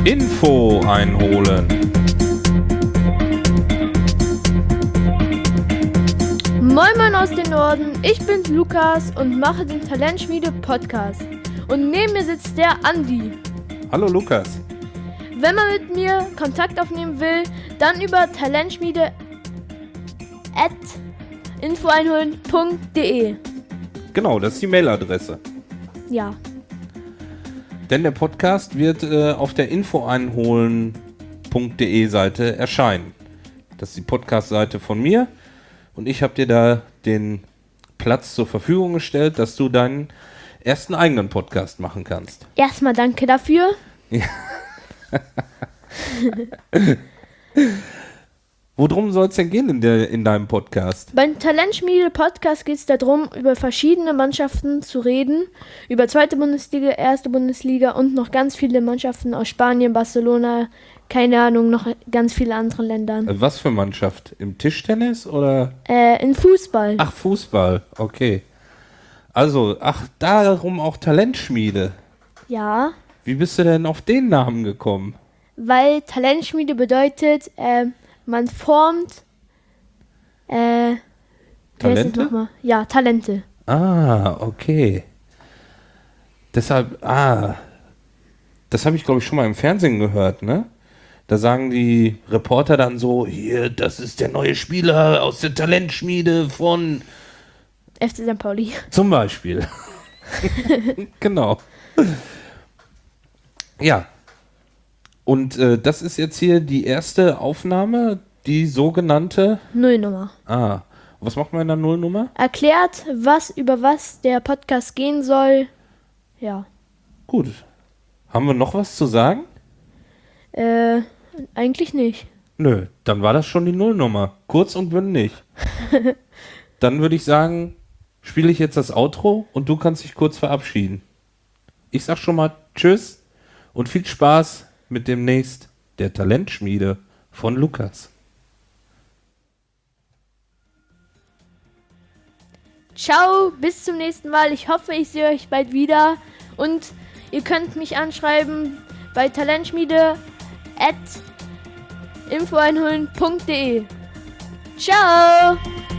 Info einholen. Moin Moin aus dem Norden, ich bin Lukas und mache den Talentschmiede Podcast. Und neben mir sitzt der Andi. Hallo Lukas. Wenn man mit mir Kontakt aufnehmen will, dann über talentschmiede@infoeinholen.de. Genau, das ist die Mailadresse. Ja. Denn der Podcast wird auf der infoeinholen.de Seite erscheinen. Das ist die Podcast-Seite von mir. Und ich habe dir da den Platz zur Verfügung gestellt, dass du deinen ersten eigenen Podcast machen kannst. Erstmal danke dafür. Ja. Worum soll es denn gehen in deinem Podcast? Beim Talentschmiede-Podcast geht es darum, über verschiedene Mannschaften zu reden. Über zweite Bundesliga, erste Bundesliga und noch ganz viele Mannschaften aus Spanien, Barcelona, keine Ahnung, noch ganz viele andere Ländern. Was für Mannschaft? Im Tischtennis oder? In Fußball. Ach, Fußball, okay. Also, darum auch Talentschmiede. Ja, Wie bist du denn auf den Namen gekommen? weil Talentschmiede bedeutet, man formt wie heißt das Talente? nochmal? Ja, Talente. Ah, okay. Deshalb, das habe ich glaube ich schon mal im Fernsehen gehört, ne? Da sagen die Reporter dann so, hier, das ist der neue Spieler aus der Talentschmiede von FC St. Pauli. zum Beispiel. Genau. Ja. Und das ist jetzt hier die erste Aufnahme, die sogenannte... Nullnummer. Was macht man in der Nullnummer? Erklärt, über was der Podcast gehen soll. Ja. Gut. Haben wir noch was zu sagen? Eigentlich nicht. Nö, dann war das schon die Nullnummer. Kurz und bündig. Dann würde ich sagen, spiele ich jetzt das Outro und du kannst dich kurz verabschieden. Ich sag schon mal Tschüss und viel Spaß mit demnächst der Talentschmiede von Lukas. Ciao, bis zum nächsten Mal. Ich hoffe, ich sehe euch bald wieder. Und ihr könnt mich anschreiben bei talentschmiede@infoeinholen.de. Ciao!